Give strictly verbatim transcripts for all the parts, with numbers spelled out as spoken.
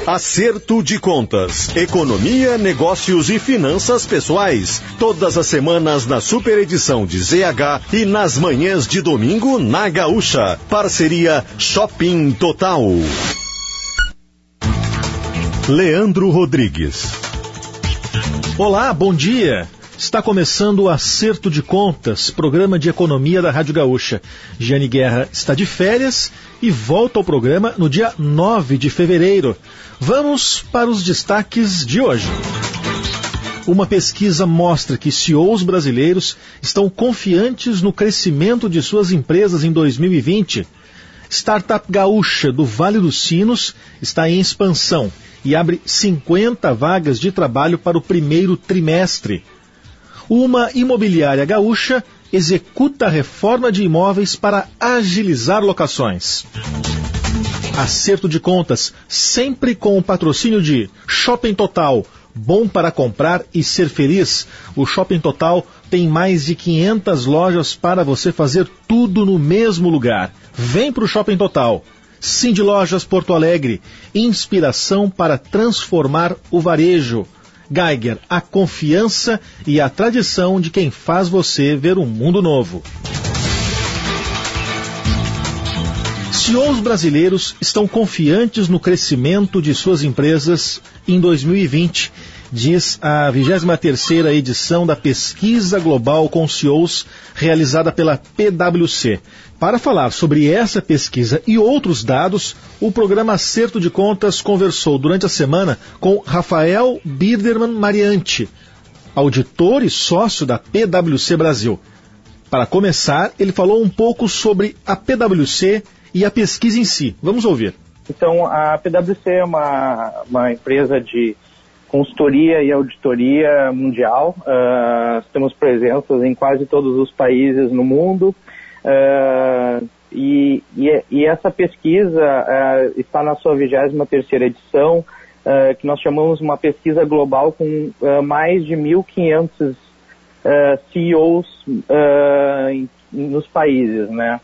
Acerto de Contas, Economia, Negócios e Finanças Pessoais. Todas as semanas na super edição de Z H e nas manhãs de domingo na Gaúcha. Parceria Shopping Total. Leandro Rodrigues. Olá, bom dia. Está começando o Acerto de Contas, programa de economia da Rádio Gaúcha. Giane Guerra está de férias e volta ao programa no dia nove de fevereiro. Vamos para os destaques de hoje. Uma pesquisa mostra que C E Os brasileiros estão confiantes no crescimento de suas empresas em dois mil e vinte. Startup Gaúcha do Vale dos Sinos está em expansão e abre cinquenta vagas de trabalho para o primeiro trimestre. Uma imobiliária gaúcha executa a reforma de imóveis para agilizar locações. Acerto de Contas, sempre com o patrocínio de Shopping Total, bom para comprar e ser feliz. O Shopping Total tem mais de quinhentas lojas para você fazer tudo no mesmo lugar. Vem para o Shopping Total. Cindy Lojas Porto Alegre, inspiração para transformar o varejo. Geiger, a confiança e a tradição de quem faz você ver um mundo novo. C E Os brasileiros estão confiantes no crescimento de suas empresas em dois mil e vinte, diz a vigésima terceira edição da Pesquisa Global com C E Os realizada pela P W C. Para falar sobre essa pesquisa e outros dados, o programa Acerto de Contas conversou durante a semana com Rafael Biderman Mariante, auditor e sócio da P W C Brasil. Para começar, ele falou um pouco sobre a P W C e a pesquisa em si. Vamos ouvir. Então, a P W C é uma, uma empresa de consultoria e auditoria mundial. Uh, temos presenças em quase todos os países no mundo. Uh, e, e, e essa pesquisa uh, está na sua vigésima terceira edição, uh, que nós chamamos uma pesquisa global com uh, mais de mil e quinhentos uh, C E Os uh, em, nos países, né?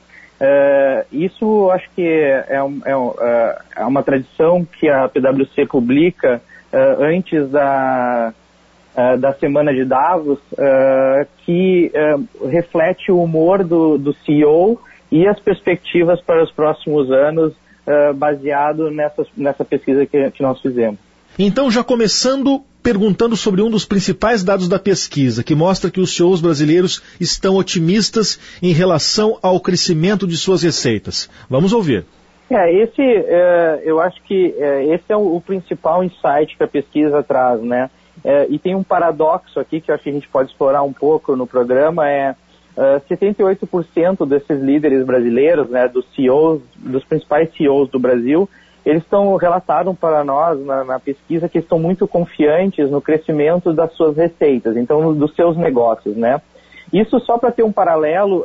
Uh, isso acho que é, é, é, é uma tradição que a P W C publica uh, antes da Uh, da semana de Davos, uh, que uh, reflete o humor do, do C E O e as perspectivas para os próximos anos, uh, baseado nessa, nessa pesquisa que, que nós fizemos. Então, já começando perguntando sobre um dos principais dados da pesquisa, que mostra que os C E Os brasileiros estão otimistas em relação ao crescimento de suas receitas. Vamos ouvir. É, esse, uh, eu acho que uh, esse é o, o principal insight que a pesquisa traz, né? É, e tem um paradoxo aqui que eu acho que a gente pode explorar um pouco no programa, é uh, setenta e oito por cento desses líderes brasileiros, né, dos C E Os, dos principais C E Os do Brasil, eles estão, relataram para nós na, na pesquisa que estão muito confiantes no crescimento das suas receitas, então no, dos seus negócios, né. Isso só para ter um paralelo,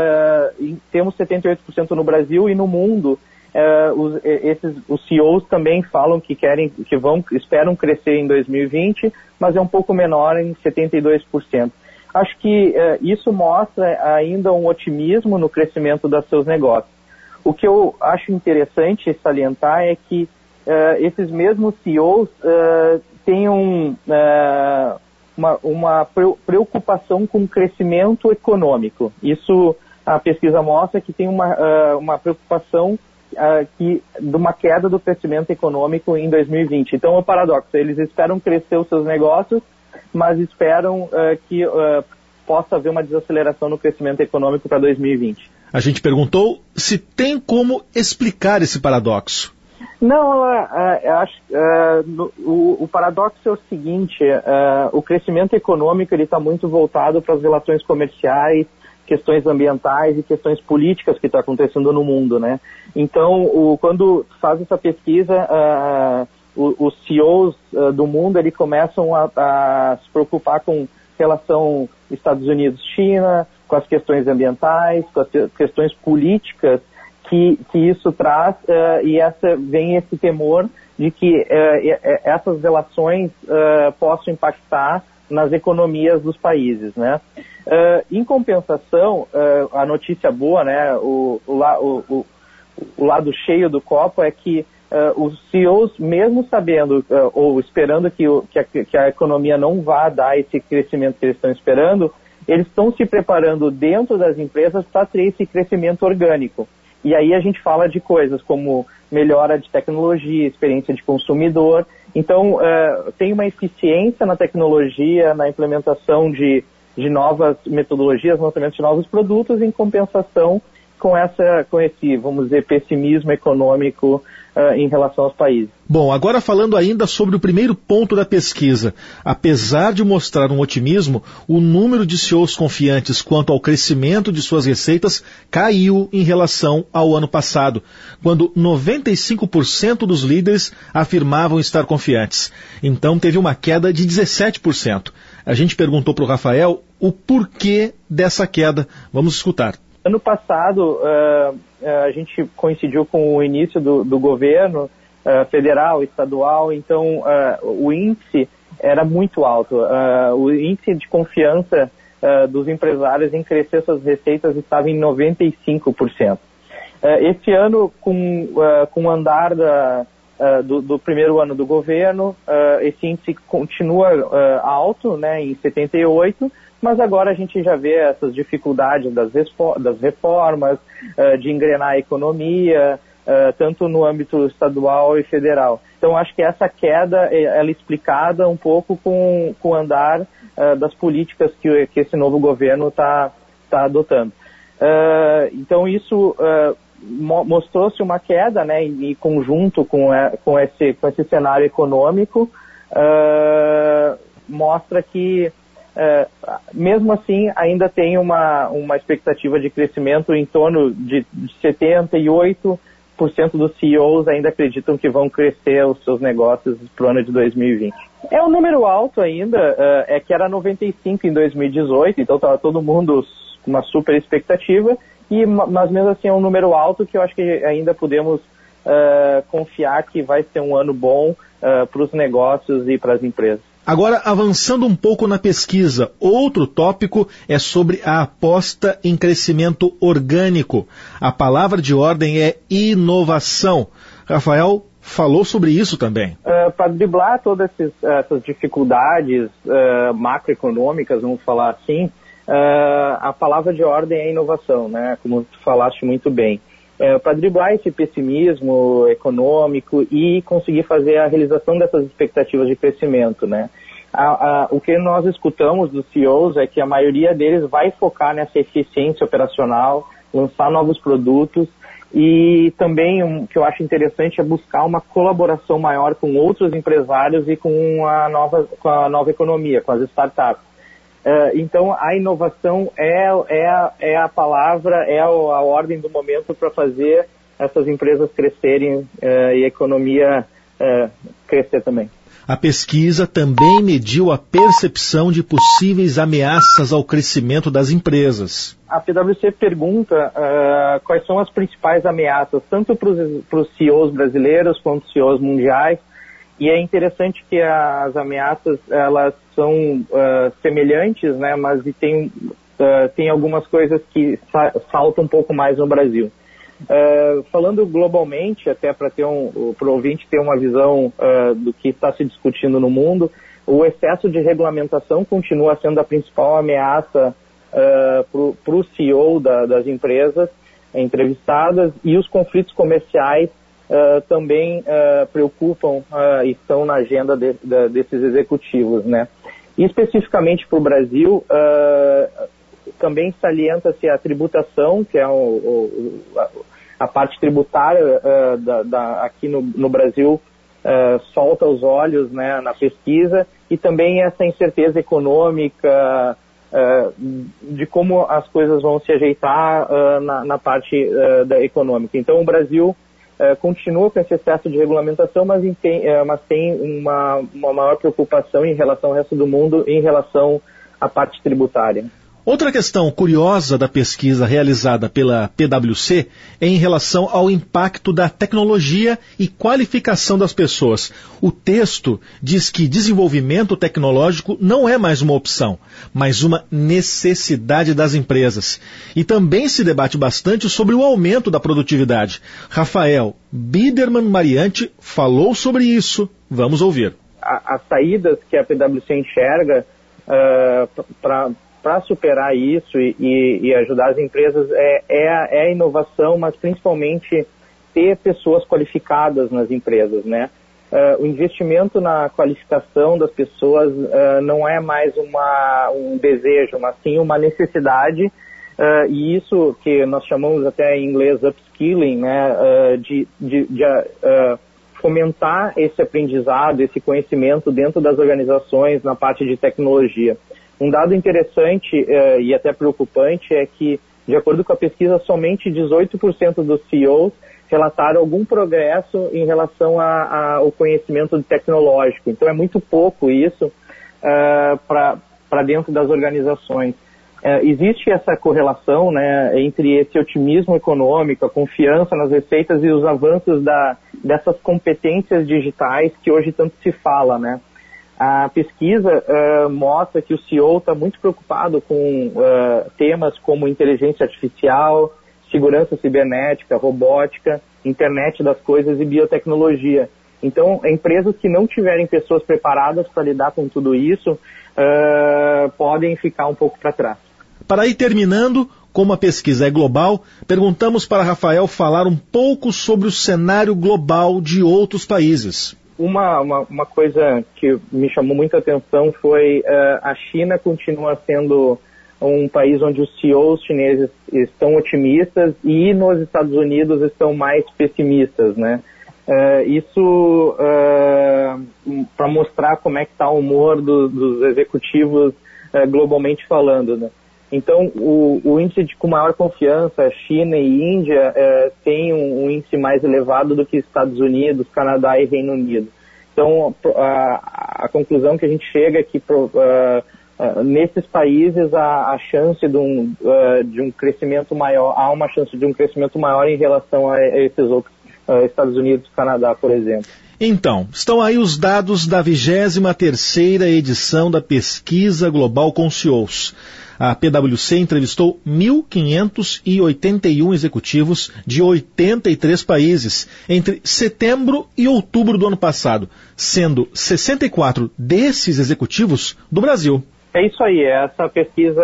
uh, temos setenta e oito por cento no Brasil e no mundo. Uh, os, esses, os C E Os também falam que querem, que vão, esperam crescer em dois mil e vinte, mas é um pouco menor, em setenta e dois por cento. Acho que uh, isso mostra ainda um otimismo no crescimento dos seus negócios. O que eu acho interessante salientar é que uh, esses mesmos C E Os uh, têm um, uh, uma, uma preocupação com o crescimento econômico. Isso, a pesquisa mostra que tem uma, uh, uma preocupação Uh, que, de uma queda do crescimento econômico em dois mil e vinte. Então, é o paradoxo. Eles esperam crescer os seus negócios, mas esperam uh, que uh, possa haver uma desaceleração no crescimento econômico para dois mil e vinte. A gente perguntou se tem como explicar esse paradoxo. Não, uh, uh, eu acho, uh, no, o, o paradoxo é o seguinte, uh, o crescimento econômico está muito voltado para as relações comerciais, questões ambientais e questões políticas que estão acontecendo no mundo, né? Então, o, quando faz essa pesquisa, uh, o, os C E Os uh, do mundo, eles começam a, a se preocupar com relação Estados Unidos-China, com as questões ambientais, com as questões políticas que, que isso traz, uh, e essa, vem esse temor de que uh, essas relações uh, possam impactar nas economias dos países, né? Uh, em compensação, uh, a notícia boa, né, o, o, o, o, o lado cheio do copo é que uh, os C E Os, mesmo sabendo uh, ou esperando que, o, que, a, que a economia não vá dar esse crescimento que eles estão esperando, eles estão se preparando dentro das empresas para ter esse crescimento orgânico. E aí a gente fala de coisas como melhora de tecnologia, experiência de consumidor. Então, uh, tem uma eficiência na tecnologia, na implementação de, de novas metodologias, lançamento de novos produtos, em compensação com, essa, com esse, vamos dizer, pessimismo econômico uh, em relação aos países. Bom, agora falando ainda sobre o primeiro ponto da pesquisa. Apesar de mostrar um otimismo, o número de C E Os confiantes quanto ao crescimento de suas receitas caiu em relação ao ano passado, quando noventa e cinco por cento dos líderes afirmavam estar confiantes. Então teve uma queda de dezessete por cento. A gente perguntou para o Rafael o porquê dessa queda. Vamos escutar. Ano passado, uh, a gente coincidiu com o início do, do governo uh, federal, estadual, então uh, o índice era muito alto. Uh, o índice de confiança uh, dos empresários em crescer suas receitas estava em noventa e cinco por cento. Uh, esse ano, com, uh, com o andar da, uh, do, do primeiro ano do governo, uh, esse índice continua uh, alto, né, em setenta e oito por cento, mas agora a gente já vê essas dificuldades das, das reformas, uh, de engrenar a economia, uh, tanto no âmbito estadual e federal. Então, acho que essa queda, ela é explicada um pouco com, com o andar uh, das políticas que, que esse novo governo está tá adotando. Uh, então, isso uh, mo mostrou-se uma queda, né, em, em conjunto com, a, com, esse, com esse cenário econômico, uh, mostra que Uh, mesmo assim, ainda tem uma, uma expectativa de crescimento em torno de setenta e oito por cento dos C E Os ainda acreditam que vão crescer os seus negócios para o ano de dois mil e vinte. É um número alto ainda, uh, é que era noventa e cinco em dois mil e dezoito, então estava todo mundo com uma super expectativa, e, mas mesmo assim é um número alto que eu acho que ainda podemos uh, confiar que vai ser um ano bom uh, para os negócios e para as empresas. Agora, avançando um pouco na pesquisa, outro tópico é sobre a aposta em crescimento orgânico. A palavra de ordem é inovação. Rafael falou sobre isso também. Uh, para driblar todas esses, essas dificuldades uh, macroeconômicas, vamos falar assim, uh, a palavra de ordem é inovação, né? Como tu falaste muito bem. Uh, para driblar esse pessimismo econômico e conseguir fazer a realização dessas expectativas de crescimento, né? A, a, o que nós escutamos dos C E Os é que a maioria deles vai focar nessa eficiência operacional, lançar novos produtos, e também o um, que eu acho interessante é buscar uma colaboração maior com outros empresários e com a nova, com a nova economia, com as startups. Uh, então, a inovação é, é, a, é a palavra, é a, a ordem do momento para fazer essas empresas crescerem uh, e a economia uh, crescer também. A pesquisa também mediu a percepção de possíveis ameaças ao crescimento das empresas. A P W C pergunta uh, quais são as principais ameaças, tanto para os C E Os brasileiros quanto C E Os mundiais. E é interessante que as ameaças, elas são uh, semelhantes, né, mas tem, uh, tem algumas coisas que sa saltam um pouco mais no Brasil. Uh, falando globalmente, até para ter um, para o ouvinte ter uma visão uh, do que está se discutindo no mundo, o excesso de regulamentação continua sendo a principal ameaça uh, para o C E O da, das empresas entrevistadas, e os conflitos comerciais Uh, também uh, preocupam uh, e estão na agenda de, de, desses executivos, né? E especificamente para o Brasil, uh, também salienta-se a tributação, que é o, o, a, a parte tributária uh, da, da, aqui no, no Brasil, uh, solta os olhos, né, na pesquisa, e também essa incerteza econômica uh, de como as coisas vão se ajeitar uh, na, na parte uh, da econômica. Então, o Brasil Uh, continua com esse excesso de regulamentação, mas tem, uh, mas tem uma, uma maior preocupação em relação ao resto do mundo, em relação à parte tributária. Outra questão curiosa da pesquisa realizada pela P W C é em relação ao impacto da tecnologia e qualificação das pessoas. O texto diz que desenvolvimento tecnológico não é mais uma opção, mas uma necessidade das empresas. E também se debate bastante sobre o aumento da produtividade. Rafael Biderman Mariante falou sobre isso. Vamos ouvir. As saídas que a P W C enxerga uh, para para superar isso e, e, e ajudar as empresas é, é, a, é a inovação, mas principalmente ter pessoas qualificadas nas empresas, né? Uh, o investimento na qualificação das pessoas uh, não é mais uma, um desejo, mas sim uma necessidade, uh, e isso que nós chamamos até em inglês upskilling, né? Uh, de, de, de uh, fomentar esse aprendizado, esse conhecimento dentro das organizações na parte de tecnologia. Um dado interessante uh, e até preocupante é que, de acordo com a pesquisa, somente dezoito por cento dos C E Os relataram algum progresso em relação a, a, ao conhecimento tecnológico. Então, é muito pouco isso uh, para dentro das organizações. Uh, existe essa correlação, né, entre esse otimismo econômico, a confiança nas receitas e os avanços da, dessas competências digitais que hoje tanto se fala, né? A pesquisa uh, mostra que o C E O está muito preocupado com uh, temas como inteligência artificial, segurança cibernética, robótica, internet das coisas e biotecnologia. Então, empresas que não tiverem pessoas preparadas para lidar com tudo isso uh, podem ficar um pouco para trás. Para ir terminando, como a pesquisa é global, perguntamos para Rafael falar um pouco sobre o cenário global de outros países. Uma, uma, uma coisa que me chamou muita atenção foi uh, a China continua sendo um país onde os C E Os chineses estão otimistas e nos Estados Unidos estão mais pessimistas, né? Uh, isso uh, para mostrar como é que está o humor do, dos executivos uh, globalmente falando, né? Então, o, o índice de, com maior confiança, China e Índia, eh, tem um, um índice mais elevado do que Estados Unidos, Canadá e Reino Unido. Então, a, a conclusão que a gente chega é que pro, uh, uh, nesses países a, a chance de um, uh, de um crescimento maior, há uma chance de um crescimento maior em relação a, a esses outros, uh, Estados Unidos e Canadá, por exemplo. Então, estão aí os dados da vigésima terceira edição da Pesquisa Global com C E Os. A P W C entrevistou mil quinhentos e oitenta e um executivos de oitenta e três países entre setembro e outubro do ano passado, sendo sessenta e quatro desses executivos do Brasil. É isso aí, essa pesquisa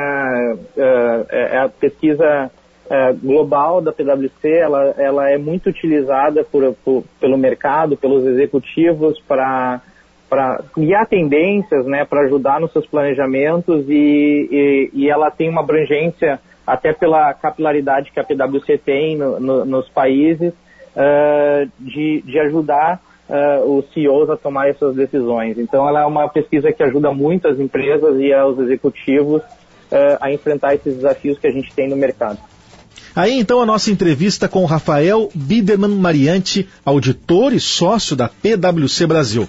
é a pesquisa global da P W C, ela, ela é muito utilizada por, por, pelo mercado, pelos executivos para para guiar tendências, né, para ajudar nos seus planejamentos e, e, e ela tem uma abrangência até pela capilaridade que a P W C tem no, no, nos países uh, de, de ajudar uh, os C E Os a tomar essas decisões. Então ela é uma pesquisa que ajuda muito as empresas e aos executivos uh, a enfrentar esses desafios que a gente tem no mercado. Aí então a nossa entrevista com o Rafael Biderman Mariante, auditor e sócio da P W C Brasil.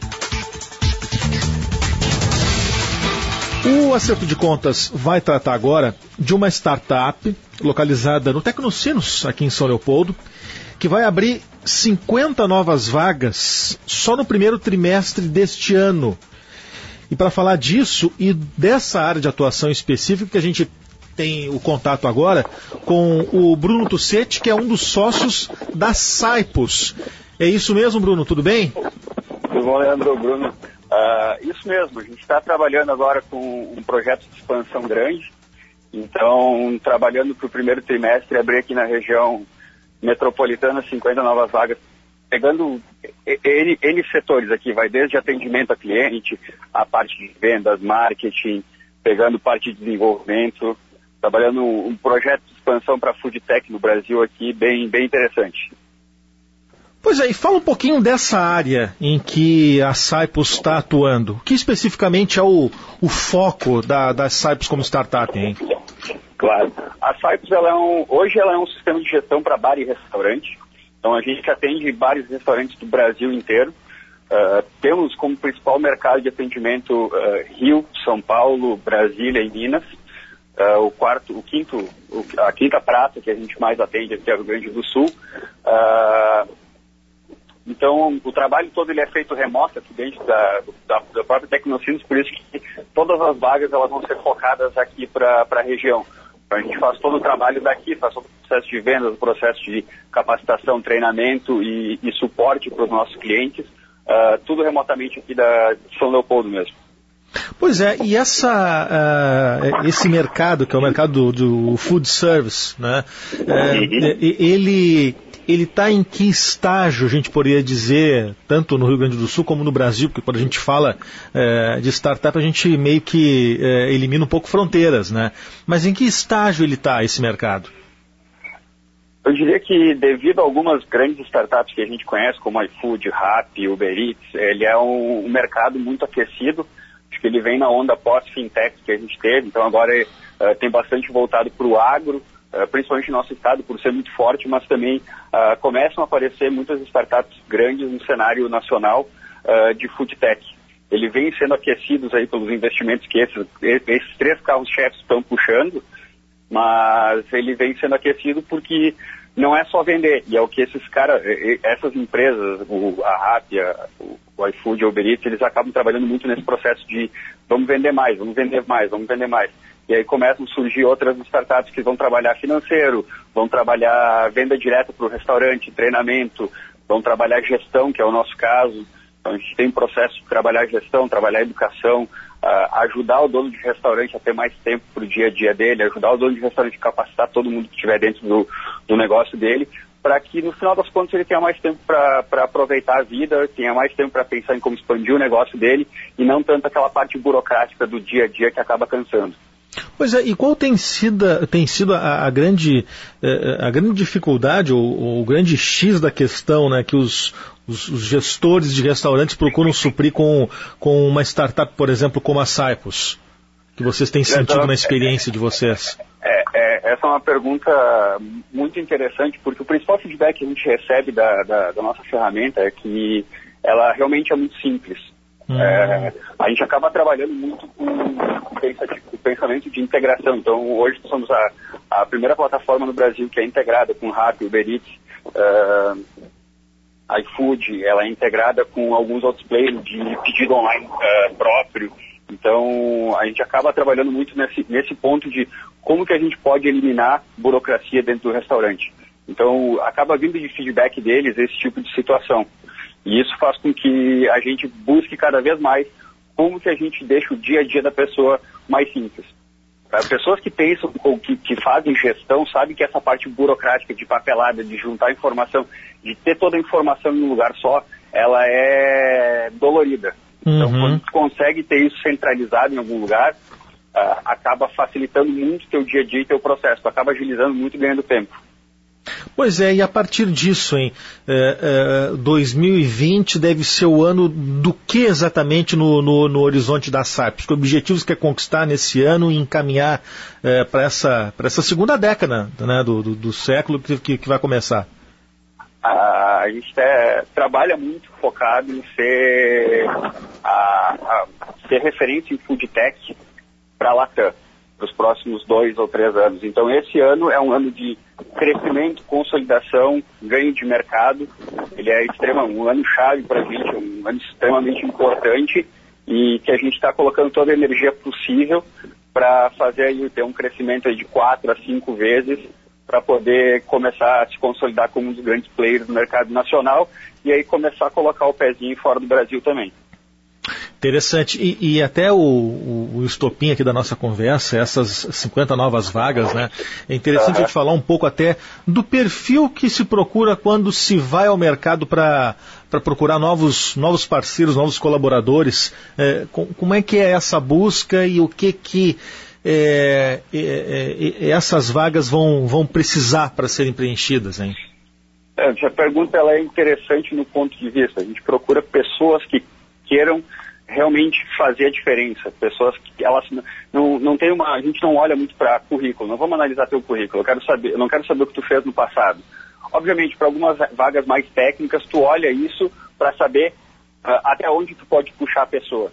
O Acerto de Contas vai tratar agora de uma startup localizada no Tecnocinos, aqui em São Leopoldo, que vai abrir cinquenta novas vagas só no primeiro trimestre deste ano. E para falar disso e dessa área de atuação específica, que a gente tem o contato agora com o Bruno Tussetti, que é um dos sócios da Saipos. É isso mesmo, Bruno? Tudo bem? Tudo bom, Leandro? Bruno? Uh, isso mesmo, a gente está trabalhando agora com um projeto de expansão grande, então trabalhando para o primeiro trimestre, abrir aqui na região metropolitana cinquenta novas vagas, pegando N, N setores aqui, vai desde atendimento a cliente, a parte de vendas, marketing, pegando parte de desenvolvimento, trabalhando um, um projeto de expansão para a Food Tech no Brasil aqui, bem, bem interessante. Pois é, e fala um pouquinho dessa área em que a Saipos está atuando. O que especificamente é o, o foco da, da Saipos como startup, hein? Claro. A Saipos, ela é um, hoje ela é um sistema de gestão para bar e restaurante. Então a gente atende bares e restaurantes do Brasil inteiro. Uh, temos como principal mercado de atendimento uh, Rio, São Paulo, Brasília e Minas. uh, o quarto, o quinto, o, a quinta praça que a gente mais atende aqui é o Rio Grande do Sul. Uh, então, o trabalho todo ele é feito remoto aqui dentro da, da, da própria Tecnocinos, por isso que todas as vagas elas vão ser focadas aqui para a região. A gente faz todo o trabalho daqui, faz todo o processo de vendas, o processo de capacitação, treinamento e, e suporte para os nossos clientes, uh, tudo remotamente aqui da de São Leopoldo mesmo. Pois é, e essa, uh, esse mercado, que é o mercado do, do food service, né, uh, ele ele está em que estágio, a gente poderia dizer, tanto no Rio Grande do Sul como no Brasil, porque quando a gente fala uh, de startup, a gente meio que uh, elimina um pouco fronteiras, né? Mas em que estágio ele está, esse mercado? Eu diria que devido a algumas grandes startups que a gente conhece, como iFood, Rappi, Uber Eats, ele é um, um mercado muito aquecido. Acho que ele vem na onda pós-fintech que a gente teve, então agora uh, tem bastante voltado para o agro, uh, principalmente no nosso estado, por ser muito forte, mas também uh, começam a aparecer muitas startups grandes no cenário nacional uh, de food tech. Ele vem sendo aquecidos aí pelos investimentos que esses, esses três carros-chefes estão puxando, mas ele vem sendo aquecido porque não é só vender, e é o que esses caras, essas empresas, o, a Rappi, a, o iFood, a Uber Eats, eles acabam trabalhando muito nesse processo de vamos vender mais, vamos vender mais, vamos vender mais. E aí começam a surgir outras startups que vão trabalhar financeiro, vão trabalhar venda direta para o restaurante, treinamento, vão trabalhar gestão, que é o nosso caso. Então a gente tem um processo de trabalhar gestão, trabalhar educação, uh, ajudar o dono de restaurante a ter mais tempo para o dia a dia dele, ajudar o dono de restaurante a capacitar todo mundo que estiver dentro do, do negócio dele, para que no final das contas ele tenha mais tempo para aproveitar a vida, tenha mais tempo para pensar em como expandir o negócio dele e não tanto aquela parte burocrática do dia a dia que acaba cansando. Pois é, e qual tem sido, tem sido a, a, grande, a grande dificuldade ou, ou o grande X da questão, né, que os, os, os gestores de restaurantes procuram suprir com, com uma startup, por exemplo, como a Cypus, que vocês têm sentido na experiência de vocês? É, é, essa é uma pergunta muito interessante, porque o principal feedback que a gente recebe da, da, da nossa ferramenta é que ela realmente é muito simples. Hum. É, a gente acaba trabalhando muito com o pensamento de integração. Então, hoje somos a, a primeira plataforma no Brasil que é integrada com Rappi, Uber Eats, uh, iFood. Ela é integrada com alguns outros players de pedido online uh, próprio. Então, a gente acaba trabalhando muito nesse, nesse ponto de como que a gente pode eliminar burocracia dentro do restaurante. Então, acaba vindo de feedback deles esse tipo de situação. E isso faz com que a gente busque cada vez mais como que a gente deixa o dia a dia da pessoa mais simples. As pessoas que pensam, ou que, que fazem gestão, sabem que essa parte burocrática de papelada, de juntar informação, de ter toda a informação em um lugar só, ela é dolorida. Então, uhum. quando tu consegue ter isso centralizado em algum lugar, uh, acaba facilitando muito teu dia a dia e teu processo. Tu acaba agilizando muito e ganhando tempo. Pois é, e a partir disso, hein, é, é, dois mil e vinte deve ser o ano do que exatamente no, no, no horizonte da Cypus? Que objetivos quer conquistar nesse ano e encaminhar é, para essa, para essa segunda década, né, do, do, do século que, que, que vai começar? A, a gente é, trabalha muito focado em ser, a, a, ser referência em food tech para a Latam, para os próximos dois ou três anos. Então, esse ano é um ano de crescimento, consolidação, ganho de mercado. Ele é extrema, um ano chave para a gente, um ano extremamente importante e que a gente está colocando toda a energia possível para fazer aí, ter um crescimento aí de quatro a cinco vezes para poder começar a se consolidar como um dos grandes players do mercado nacional e aí começar a colocar o pezinho fora do Brasil também. Interessante. E, e até o, o, o estopim aqui da nossa conversa, essas cinquenta novas vagas, né? É interessante uhum. a gente falar um pouco até do perfil que se procura quando se vai ao mercado para para procurar novos, novos parceiros, novos colaboradores. É, com, como é que é essa busca e o que que é, é, é, essas vagas vão, vão precisar para serem preenchidas, hein? É, essa pergunta ela é interessante no ponto de vista. A gente procura pessoas que queiram realmente fazer a diferença, pessoas que elas não, não tem uma, a gente não olha muito para currículo, não vamos analisar teu currículo, eu quero saber, eu não quero saber o que tu fez no passado. Obviamente, para algumas vagas mais técnicas, tu olha isso para saber uh, até onde tu pode puxar a pessoa,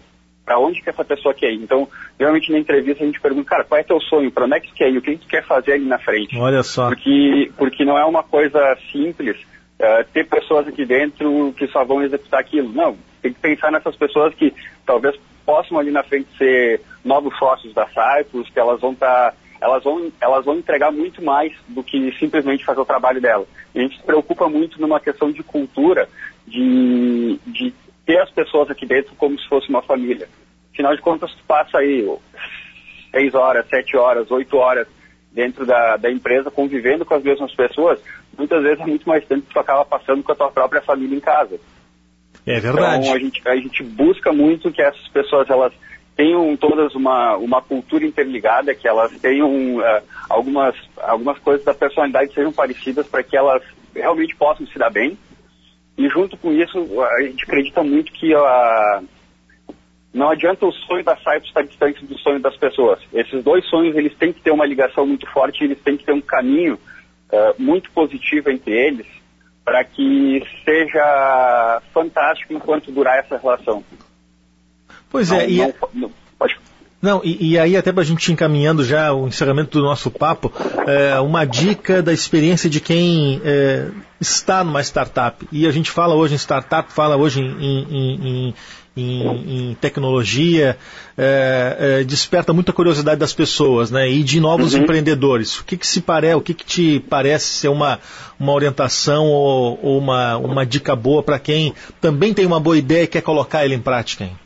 para onde que essa pessoa quer ir. Então, geralmente na entrevista a gente pergunta, cara, qual é teu sonho, para onde é que tu quer ir, o que tu quer fazer ali na frente? Olha só. Porque, porque não é uma coisa simples uh, ter pessoas aqui dentro que só vão executar aquilo. Não, tem que pensar nessas pessoas que talvez possam ali na frente ser novos sócios da Cyprus, que elas vão estar... Tá, elas vão, elas vão entregar muito mais do que simplesmente fazer o trabalho dela. E a gente se preocupa muito numa questão de cultura, de, de ter as pessoas aqui dentro como se fosse uma família. Afinal de contas, tu passa aí seis horas, sete horas, oito horas dentro da, da empresa convivendo com as mesmas pessoas. Muitas vezes é muito mais tempo que tu acaba passando com a tua própria família em casa. É verdade. Então a gente, a gente busca muito que essas pessoas, elas tenham todas uma, uma cultura interligada, que elas tenham uh, algumas, algumas coisas da personalidade sejam parecidas para que elas realmente possam se dar bem. E junto com isso, a gente acredita muito que uh, não adianta o sonho da Cyprus estar distante do sonho das pessoas. Esses dois sonhos, eles têm que ter uma ligação muito forte, eles têm que ter um caminho uh, muito positivo entre eles, para que seja fantástico enquanto durar essa relação. Pois não, é, e... Não, não, pode... Não, e, e aí até para a gente ir encaminhando já o encerramento do nosso papo, é, uma dica da experiência de quem é, está numa startup. E a gente fala hoje em startup, fala hoje em, em, em, em, em tecnologia, é, é, desperta muita curiosidade das pessoas, né? E de novos uhum. empreendedores. O que, que se parece, o que, que te parece ser uma, uma orientação ou, ou uma, uma dica boa para quem também tem uma boa ideia e quer colocar ela em prática, hein?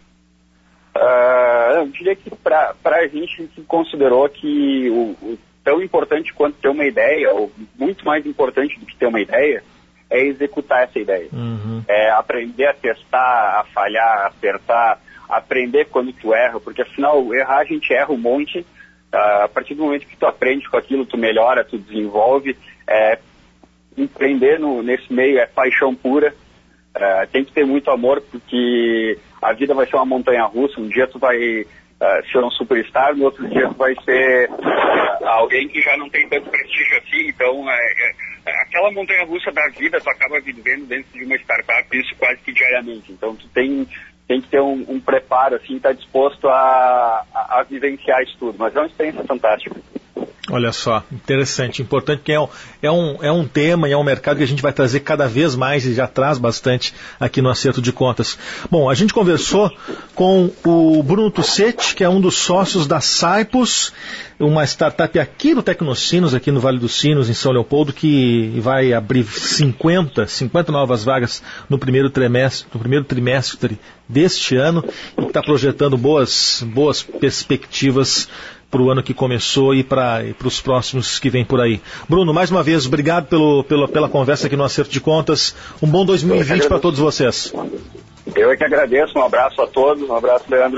Uh, eu diria que para a gente, a gente considerou que o, o tão importante quanto ter uma ideia, ou muito mais importante do que ter uma ideia, é executar essa ideia. Uhum. É aprender a testar, a falhar, a acertar, aprender quando tu erra, porque afinal, errar a gente erra um monte. Uh, a partir do momento que tu aprende com aquilo, tu melhora, tu desenvolve. É, empreender no, nesse meio é paixão pura. Uh, tem que ter muito amor, porque a vida vai ser uma montanha-russa. Um dia tu vai uh, ser um superstar, no outro dia tu vai ser uh, alguém que já não tem tanto prestígio assim. Então, é, é, aquela montanha-russa da vida tu acaba vivendo dentro de uma startup, isso quase que diariamente. Então, tu tem, tem que ter um, um preparo, assim, estar tá disposto a, a, a vivenciar isso tudo. Mas é uma experiência fantástica. Olha só, interessante, importante, porque é um, é, um, é um tema e é um mercado que a gente vai trazer cada vez mais e já traz bastante aqui no Acerto de Contas. Bom, a gente conversou com o Bruno Tussetti, que é um dos sócios da Cyprus, uma startup aqui no Tecnocinos, aqui no Vale dos Sinos, em São Leopoldo, que vai abrir cinquenta, cinquenta novas vagas no primeiro trimestre, no primeiro trimestre deste ano e que está projetando boas, boas perspectivas para o ano que começou e para os próximos que vêm por aí. Bruno, mais uma vez, obrigado pelo, pelo, pela conversa aqui no Acerto de Contas. Um bom dois mil e vinte para todos vocês. Eu é que agradeço, um abraço a todos, um abraço, Leandro.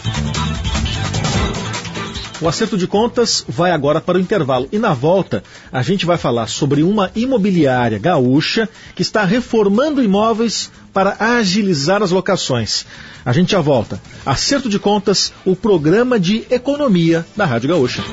O Acerto de Contas vai agora para o intervalo e na volta a gente vai falar sobre uma imobiliária gaúcha que está reformando imóveis para agilizar as locações. A gente já volta. Acerto de Contas, o programa de economia da Rádio Gaúcha.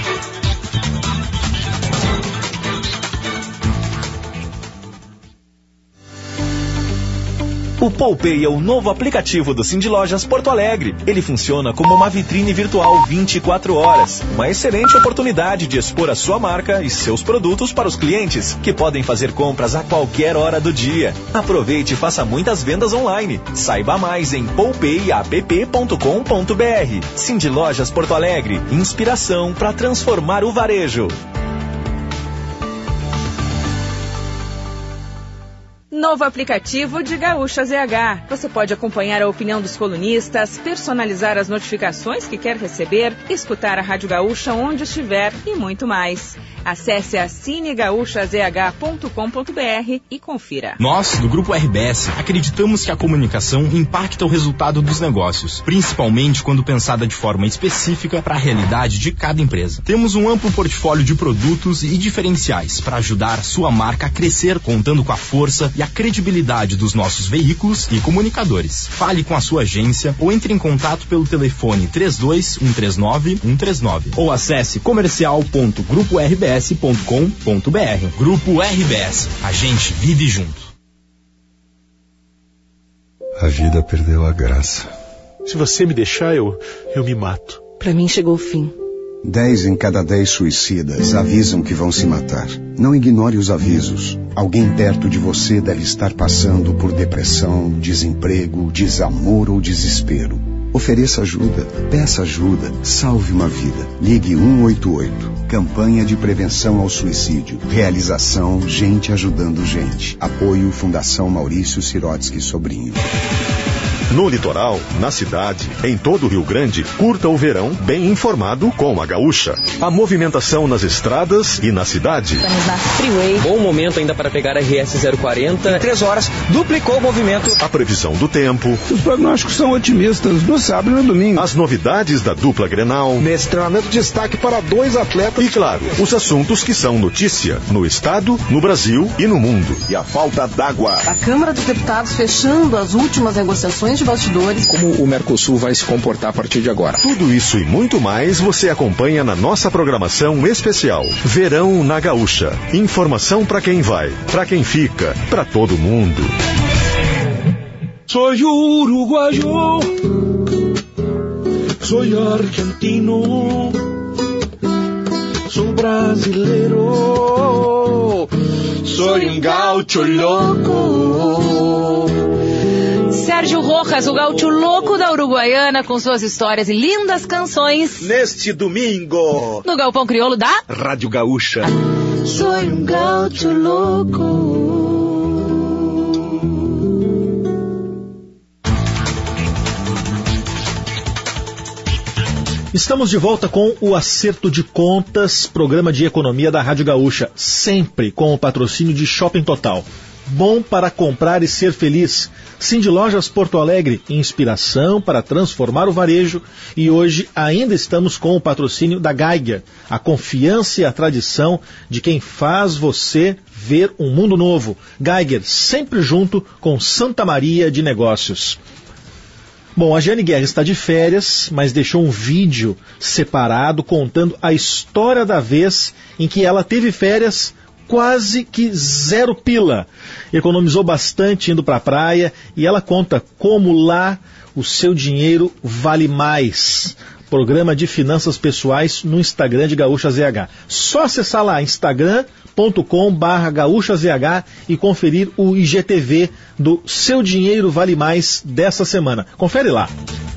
O Poupei é o novo aplicativo do Cindy Lojas Porto Alegre. Ele funciona como uma vitrine virtual vinte e quatro horas. Uma excelente oportunidade de expor a sua marca e seus produtos para os clientes, que podem fazer compras a qualquer hora do dia. Aproveite e faça muitas vendas online. Saiba mais em poupei app ponto com ponto br. Cindy Lojas Porto Alegre. Inspiração para transformar o varejo. Novo aplicativo de Gaúcha Z H. Você pode acompanhar a opinião dos colunistas, personalizar as notificações que quer receber, escutar a Rádio Gaúcha onde estiver e muito mais. Acesse assine gaúcha z h ponto com ponto br e confira. Nós, do Grupo R B S, acreditamos que a comunicação impacta o resultado dos negócios, principalmente quando pensada de forma específica para a realidade de cada empresa. Temos um amplo portfólio de produtos e diferenciais para ajudar sua marca a crescer, contando com a força e a credibilidade dos nossos veículos e comunicadores. Fale com a sua agência ou entre em contato pelo telefone três dois um três nove um três nove ou acesse comercial ponto grupo r b s ponto com ponto br. Grupo R B S. A gente vive junto. A vida perdeu a graça. Se você me deixar, eu, eu me mato. Pra mim chegou o fim. Dez em cada dez suicidas avisam que vão se matar. Não ignore os avisos. Alguém perto de você deve estar passando por depressão, desemprego, desamor ou desespero. Ofereça ajuda, peça ajuda, salve uma vida. Ligue um oito oito. Campanha de prevenção ao suicídio. Realização Gente Ajudando Gente. Apoio Fundação Maurício Sirotsky Sobrinho. No litoral, na cidade, em todo o Rio Grande, curta o verão bem informado com a Gaúcha. A movimentação nas estradas e na cidade. Estamos na Freeway. Bom momento ainda para pegar a R S zero quarenta. Em três horas, duplicou o movimento. A previsão do tempo. Os prognósticos são otimistas no sábado e no domingo. As novidades da dupla Grenal. Nesse treinamento, destaque para dois atletas. E claro, os assuntos que são notícia no estado, no Brasil e no mundo. E a falta d'água. A Câmara dos Deputados fechando as últimas negociações de bastidores. Como o Mercosul vai se comportar a partir de agora. Tudo isso e muito mais você acompanha na nossa programação especial. Verão na Gaúcha. Informação para quem vai, para quem fica, para todo mundo. Sou uruguayo, sou argentino, sou brasileiro, sou um gaúcho louco. Sérgio Rojas, o gaúcho louco da Uruguaiana, com suas histórias e lindas canções. Neste domingo, no Galpão Crioulo da Rádio Gaúcha. Sou um gaúcho louco. Estamos de volta com o Acerto de Contas, programa de economia da Rádio Gaúcha, sempre com o patrocínio de Shopping Total. Bom para comprar e ser feliz. Cindy Lojas Porto Alegre, inspiração para transformar o varejo. E hoje ainda estamos com o patrocínio da Geiger, a confiança e a tradição de quem faz você ver um mundo novo. Geiger, sempre junto com Santa Maria de Negócios. Bom, a Jeane Guerra está de férias, mas deixou um vídeo separado contando a história da vez em que ela teve férias quase que zero pila. Economizou bastante indo para a praia e ela conta como lá o seu dinheiro vale mais. Programa de finanças pessoais no Instagram de Gaúcha Z H. Só acessar lá instagram ponto com barra gaúcha Z H e conferir o I G T V do Seu Dinheiro Vale Mais dessa semana. Confere lá.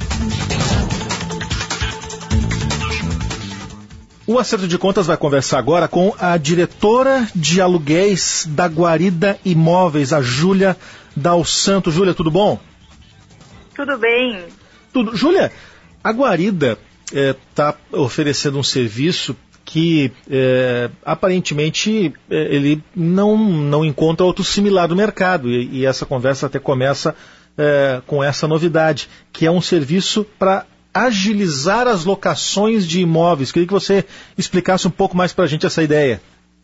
O Acerto de Contas vai conversar agora com a diretora de aluguéis da Guarida Imóveis, a Júlia Dal Santo. Júlia, tudo bom? Tudo bem. Tudo. Júlia, a Guarida está é, oferecendo um serviço que é, aparentemente é, ele não, não encontra outro similar no mercado, e, e essa conversa até começa é, com essa novidade, que é um serviço para agilizar as locações de imóveis. Queria que você explicasse um pouco mais para a gente essa ideia.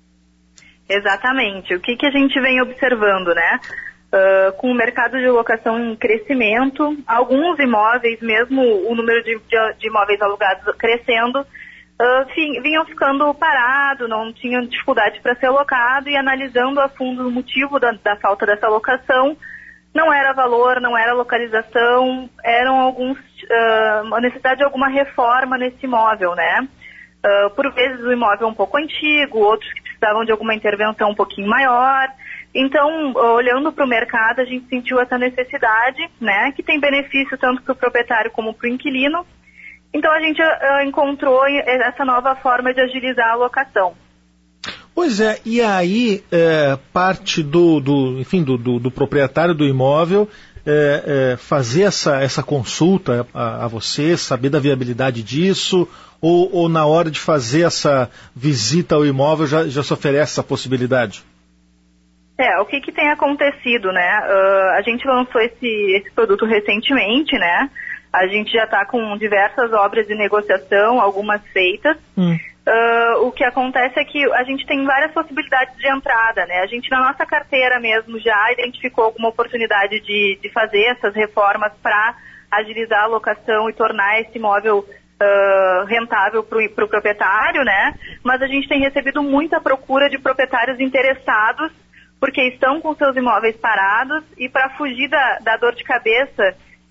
Exatamente. O que, que a gente vem observando, né? Uh, com o mercado de locação em crescimento, alguns imóveis, mesmo o número de, de, de imóveis alugados crescendo, Uh, vinham ficando parados, não tinham dificuldade para ser alocado, e analisando a fundo o motivo da, da falta dessa locação, não era valor, não era localização, eram alguns, uh, a necessidade de alguma reforma nesse imóvel, né? Uh, por vezes o imóvel é um pouco antigo, outros que precisavam de alguma intervenção um pouquinho maior. Então, olhando para o mercado, a gente sentiu essa necessidade, né? Que tem benefício tanto para o proprietário como para o inquilino. Então a gente uh, encontrou essa nova forma de agilizar a locação. Pois é, e aí é, parte do, do, enfim, do, do, do proprietário do imóvel é, é, fazer essa, essa consulta a, a você, saber da viabilidade disso, ou, ou na hora de fazer essa visita ao imóvel já, já se oferece essa possibilidade? É, o que, que tem acontecido, né? Uh, a gente lançou esse, esse produto recentemente, né? A gente já está com diversas obras de negociação, algumas feitas. Hum. Uh, o que acontece é que a gente tem várias possibilidades de entrada, né? A gente, na nossa carteira mesmo, já identificou alguma oportunidade de, de fazer essas reformas para agilizar a locação e tornar esse imóvel uh, rentável para o pro proprietário, né? Mas a gente tem recebido muita procura de proprietários interessados, porque estão com seus imóveis parados, e para fugir da, da dor de cabeça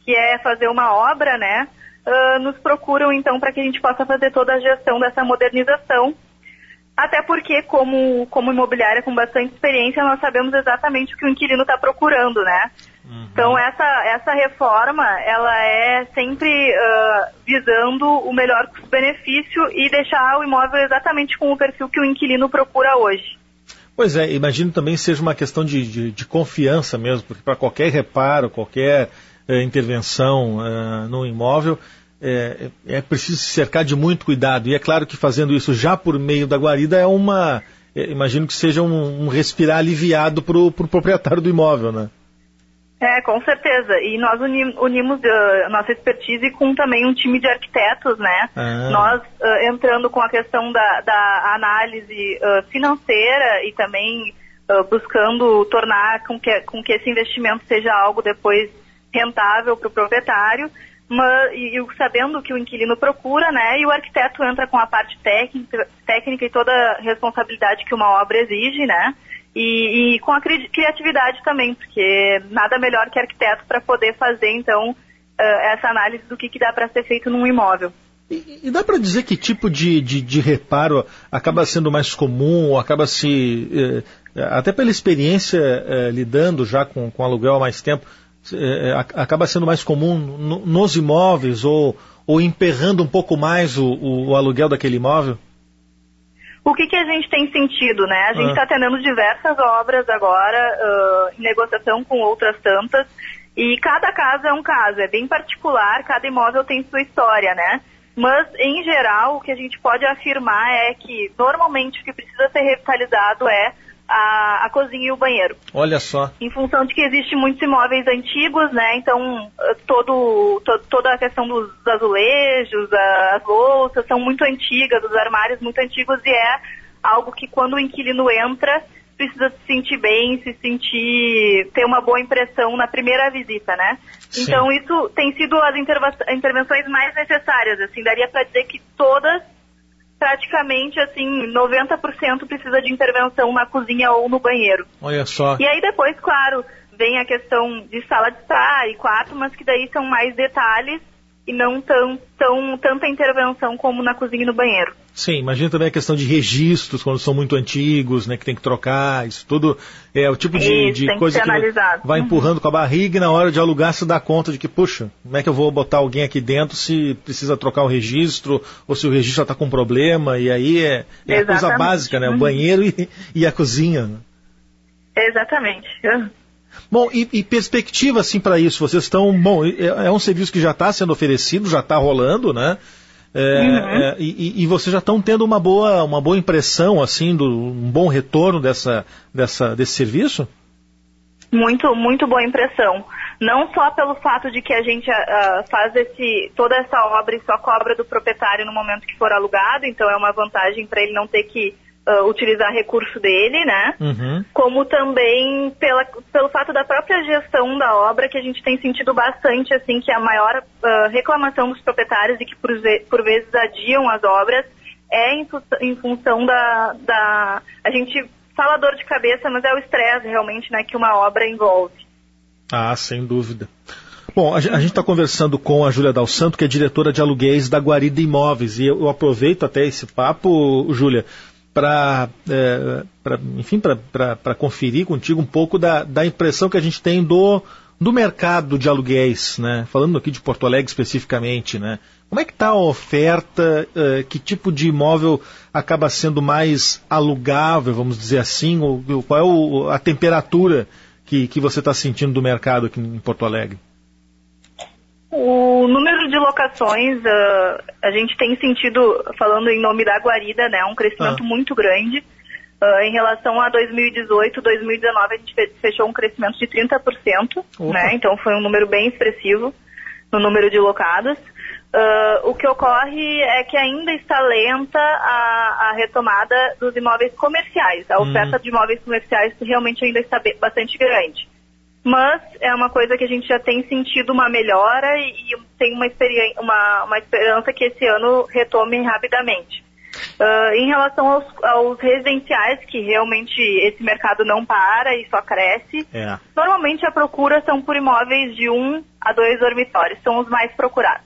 que é fazer uma obra, né, uh, nos procuram então para que a gente possa fazer toda a gestão dessa modernização. Até porque, como, como imobiliária com bastante experiência, nós sabemos exatamente o que o inquilino está procurando, né? Uhum. Então, essa, essa reforma, ela é sempre uh, visando o melhor custo-benefício e deixar o imóvel exatamente com o perfil que o inquilino procura hoje. Pois é, imagino também seja uma questão de, de, de confiança mesmo, porque para qualquer reparo, qualquer eh, intervenção uh, no imóvel, É, é preciso se cercar de muito cuidado, e é claro que fazendo isso já por meio da guarida é uma, é, imagino que seja um, um respirar aliviado para o pro proprietário do imóvel, né? É, com certeza, e nós unim, unimos a nossa expertise com também um time de arquitetos, né? Ah. Nós uh, entrando com a questão da, da análise uh, financeira e também uh, buscando tornar com que, com que esse investimento seja algo depois rentável para o proprietário. Mas, e, e sabendo o que o inquilino procura, né, e o arquiteto entra com a parte técnica, técnica e toda a responsabilidade que uma obra exige, né, e, e com a cri- criatividade também, porque nada melhor que arquiteto para poder fazer, então, uh, essa análise do que, que dá para ser feito num imóvel. E, e dá para dizer que tipo de, de, de reparo acaba sendo mais comum, ou acaba se, eh, até pela experiência eh, lidando já com, com aluguel há mais tempo, É, acaba sendo mais comum no, nos imóveis ou, ou emperrando um pouco mais o, o, o aluguel daquele imóvel? O que, que a gente tem sentido, né? A gente está ah. atendendo diversas obras agora, uh, em negociação com outras tantas, e cada caso é um caso, é bem particular, cada imóvel tem sua história, né? Mas, em geral, o que a gente pode afirmar é que, normalmente, o que precisa ser revitalizado é A, a cozinha e o banheiro. Olha só. Em função de que existem muitos imóveis antigos, né? Então, todo, to, toda a questão dos azulejos, as louças são muito antigas, os armários muito antigos, e é algo que quando o inquilino entra, precisa se sentir bem, se sentir, ter uma boa impressão na primeira visita, né? Sim. Então, isso tem sido as interva- intervenções mais necessárias, assim, daria para dizer que todas, praticamente, assim, noventa por cento precisa de intervenção na cozinha ou no banheiro. Olha só. E aí depois, claro, vem a questão de sala de estar e quarto, mas que daí são mais detalhes e não tão, tão, tanta intervenção como na cozinha e no banheiro. Sim, imagina também a questão de registros, quando são muito antigos, né, que tem que trocar, isso tudo é o tipo de, isso, de tem coisa que, ser que analisado. vai empurrando com a barriga e na hora de alugar se dá conta de que, puxa, como é que eu vou botar alguém aqui dentro se precisa trocar o registro, ou se o registro está com problema, e aí é, é a coisa básica, né, o banheiro e, e a cozinha. Né? Exatamente. Bom, e, e perspectiva assim para isso? Vocês estão, bom, é, é um serviço que já está sendo oferecido, já está rolando, né? É, uhum. é, e, e vocês já estão tendo uma boa, uma boa impressão, assim, do, um bom retorno dessa, dessa, desse serviço? Muito, muito boa impressão. Não só pelo fato de que a gente uh, faz esse, toda essa obra e só cobra do proprietário no momento que for alugado, então é uma vantagem para ele não ter que Uh, utilizar recurso dele, né? Uhum. Como também pela, pelo fato da própria gestão da obra, que a gente tem sentido bastante, assim, que a maior uh, reclamação dos proprietários e que por, ve- por vezes adiam as obras é em, fu- em função da, da... A gente fala dor de cabeça, mas é o estresse realmente, né, que uma obra envolve. Ah, sem dúvida. Bom, a gente está conversando com a Júlia Dal Santo, que é diretora de aluguéis da Guarida Imóveis, e eu, eu aproveito até esse papo, Júlia, para, é, enfim, para conferir contigo um pouco da, da impressão que a gente tem do, do mercado de aluguéis, né? Falando aqui de Porto Alegre especificamente, né? Como é que está a oferta, é, que tipo de imóvel acaba sendo mais alugável, vamos dizer assim, ou, qual é o, a temperatura que, que você está sentindo do mercado aqui em Porto Alegre? O número de locações, uh, a gente tem sentido, falando em nome da Guarida, né, um crescimento ah. muito grande. Uh, em relação a dois mil e dezoito, dois mil e dezenove, a gente fechou um crescimento de trinta por cento, né, então foi um número bem expressivo no número de locados. Uh, o que ocorre é que ainda está lenta a, a retomada dos imóveis comerciais. A oferta hum. de imóveis comerciais realmente ainda está bem, bastante grande. Mas é uma coisa que a gente já tem sentido uma melhora e, e tem uma, experi- uma, uma esperança que esse ano retome rapidamente. Uh, em relação aos, aos residenciais, que realmente esse mercado não para e só cresce, é. Normalmente a procura são por imóveis de um a dois dormitórios, são os mais procurados.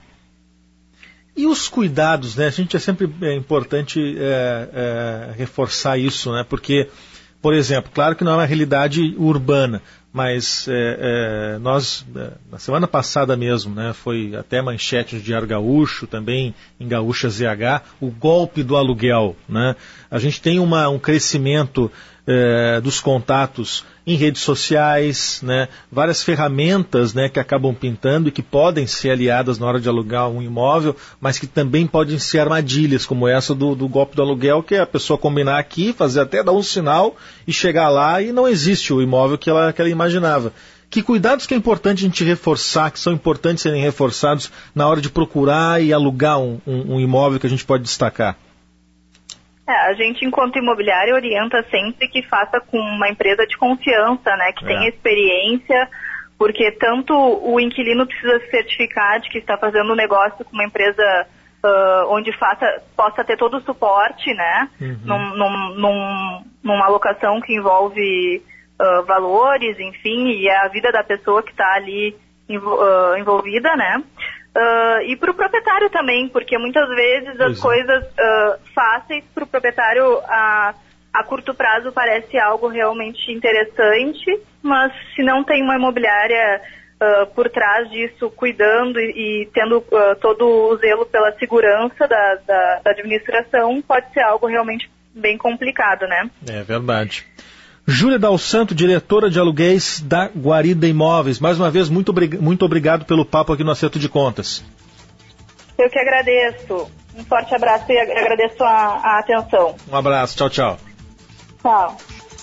E os cuidados, né? A gente é sempre é importante é, é, reforçar isso, né? Porque, por exemplo, claro que não é uma realidade urbana, mas é, é, nós, é, na semana passada mesmo, né, foi até manchete de Diário Gaúcho, também em Gaúcha Z H, o golpe do aluguel, né? A gente tem uma, um crescimento é, dos contatos em redes sociais, né, várias ferramentas, né, que acabam pintando e que podem ser aliadas na hora de alugar um imóvel, mas que também podem ser armadilhas, como essa do, do golpe do aluguel, que é a pessoa combinar aqui, fazer até dar um sinal e chegar lá e não existe o imóvel que ela, que ela imaginava. Que cuidados que é importante a gente reforçar, que são importantes serem reforçados na hora de procurar e alugar um, um, um imóvel que a gente pode destacar? É, a gente, enquanto imobiliário, orienta sempre que faça com uma empresa de confiança, né, que é. tenha experiência, porque tanto o inquilino precisa se certificar de que está fazendo um negócio com uma empresa uh, onde faça, possa ter todo o suporte, né, uhum. num, num, num, numa alocação que envolve uh, valores, enfim, e a vida da pessoa que está ali envol, uh, envolvida, né. Uh, e para o proprietário também, porque muitas vezes as é. coisas uh, fáceis para o proprietário a, a curto prazo parece algo realmente interessante, mas se não tem uma imobiliária uh, por trás disso cuidando e, e tendo uh, todo o zelo pela segurança da, da, da administração, pode ser algo realmente bem complicado, né? É verdade. Júlia Dal Santo, diretora de aluguéis da Guarida Imóveis. Mais uma vez, muito, muito obrigado pelo papo aqui no Acerto de Contas. Eu que agradeço. Um forte abraço e agradeço a, a atenção. Um abraço. Tchau, tchau. Tchau.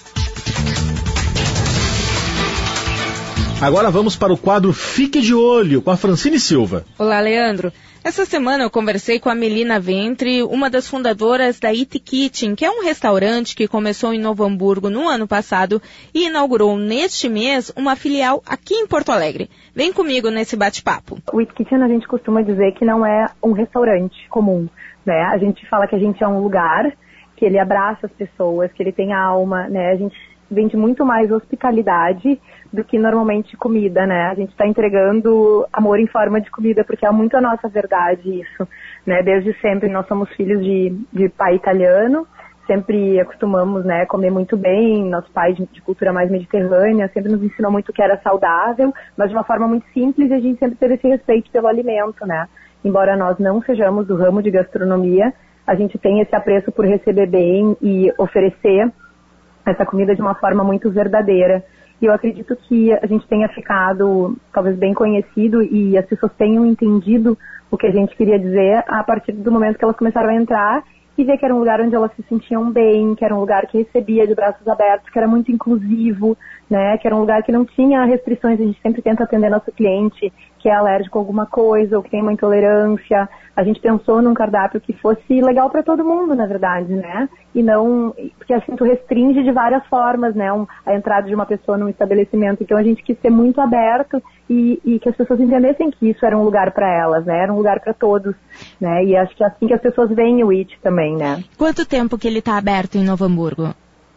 Agora vamos para o quadro Fique de Olho, com a Francine Silva. Olá, Leandro. Essa semana eu conversei com a Melina Ventre, uma das fundadoras da It Kitchen, que é um restaurante que começou em Novo Hamburgo no ano passado e inaugurou neste mês uma filial aqui em Porto Alegre. Vem comigo nesse bate-papo. O It Kitchen a gente costuma dizer que não é um restaurante comum, né? A gente fala que a gente é um lugar, que ele abraça as pessoas, que ele tem alma, né? A gente vende muito mais hospitalidade do que normalmente comida, né? A gente está entregando amor em forma de comida, porque é muito a nossa verdade isso, né? Desde sempre nós somos filhos de, de pai italiano, sempre acostumamos, né, comer muito bem, nosso pai de, de cultura mais mediterrânea sempre nos ensinou muito que era saudável, mas de uma forma muito simples, e a gente sempre teve esse respeito pelo alimento, né? Embora nós não sejamos do ramo de gastronomia, a gente tem esse apreço por receber bem e oferecer essa comida de uma forma muito verdadeira. E eu acredito que a gente tenha ficado talvez bem conhecido e as pessoas tenham entendido o que a gente queria dizer a partir do momento que elas começaram a entrar e ver que era um lugar onde elas se sentiam bem, que era um lugar que recebia de braços abertos, que era muito inclusivo, né, que era um lugar que não tinha restrições. A gente sempre tenta atender nosso cliente que é alérgico a alguma coisa ou que tem uma intolerância. A gente pensou num cardápio que fosse legal para todo mundo, na verdade, né? E não... Porque assim, tu restringe de várias formas, né? Um, a entrada de uma pessoa num estabelecimento. Então a gente quis ser muito aberto e, e que as pessoas entendessem que isso era um lugar para elas, né? Era um lugar para todos, né? E acho que é assim que as pessoas veem o It também, né? Quanto tempo que ele está aberto em Novo Hamburgo?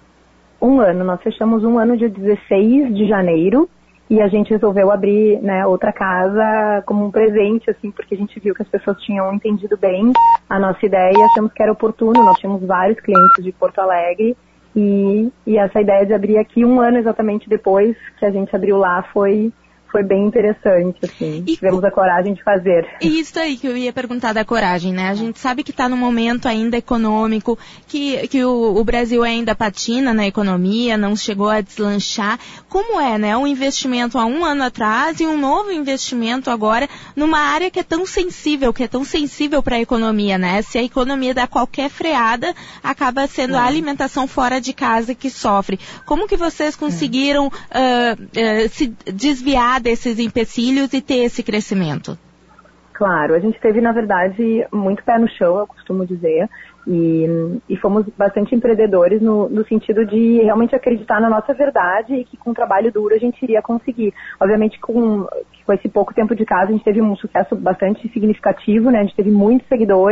Um ano. Nós fechamos um ano dia dezesseis de janeiro. E a gente resolveu abrir, né, outra casa como um presente, assim, porque a gente viu que as pessoas tinham entendido bem a nossa ideia e achamos que era oportuno. Nós tínhamos vários clientes de Porto Alegre e, e essa ideia de abrir aqui um ano exatamente depois que a gente abriu lá foi... Foi bem interessante, assim. E tivemos a coragem de fazer. E isso aí que eu ia perguntar da coragem, né? A gente sabe que está num momento ainda econômico, que, que o, o Brasil ainda patina na economia, não chegou a deslanchar. Como é, né? Um investimento há um ano atrás e um novo investimento agora numa área que é tão sensível, que é tão sensível para a economia, né? Se a economia dá qualquer freada, acaba sendo é. a alimentação fora de casa que sofre. Como que vocês conseguiram é. uh, uh, se desviar desses empecilhos e ter esse crescimento? Claro, a gente teve, na verdade, muito pé no chão, eu costumo dizer, e, e fomos bastante empreendedores no, no sentido de realmente acreditar na nossa verdade e que com trabalho duro a gente iria conseguir. Obviamente, com, com esse pouco tempo de casa, a gente teve um sucesso bastante significativo, né? A gente teve muitos seguidores,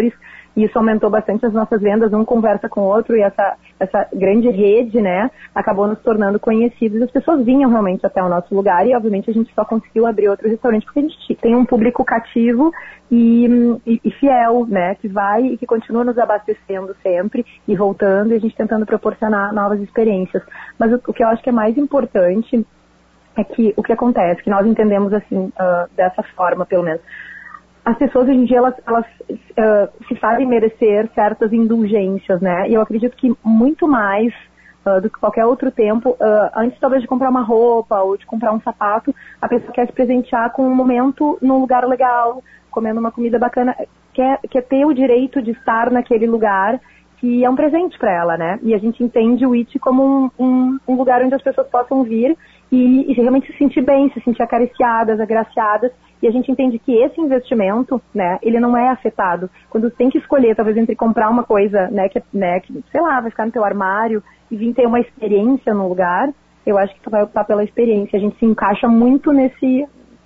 e isso aumentou bastante as nossas vendas, um conversa com o outro, e essa, essa grande rede, né, acabou nos tornando conhecidos. As pessoas vinham realmente até o nosso lugar, e obviamente a gente só conseguiu abrir outro restaurante porque a gente tem um público cativo e, e, e fiel, né, que vai e que continua nos abastecendo sempre e voltando, e a gente tentando proporcionar novas experiências. Mas o, o que eu acho que é mais importante é que o que acontece, que nós entendemos assim, uh, dessa forma, pelo menos, as pessoas hoje em dia, elas, elas uh, se fazem merecer certas indulgências, né? E eu acredito que muito mais uh, do que qualquer outro tempo, uh, antes talvez de comprar uma roupa ou de comprar um sapato, a pessoa quer se presentear com um momento num lugar legal, comendo uma comida bacana, quer, quer ter o direito de estar naquele lugar, que é um presente para ela, né? E a gente entende o I T como um, um, um lugar onde as pessoas possam vir e, e realmente se sentir bem, se sentir acariciadas, agraciadas, e a gente entende que esse investimento, né, ele não é afetado. Quando tem que escolher, talvez, entre comprar uma coisa, né, que, né, que, sei lá, vai ficar no teu armário e vir ter uma experiência no lugar, eu acho que tu vai optar pela experiência. A gente se encaixa muito nesse...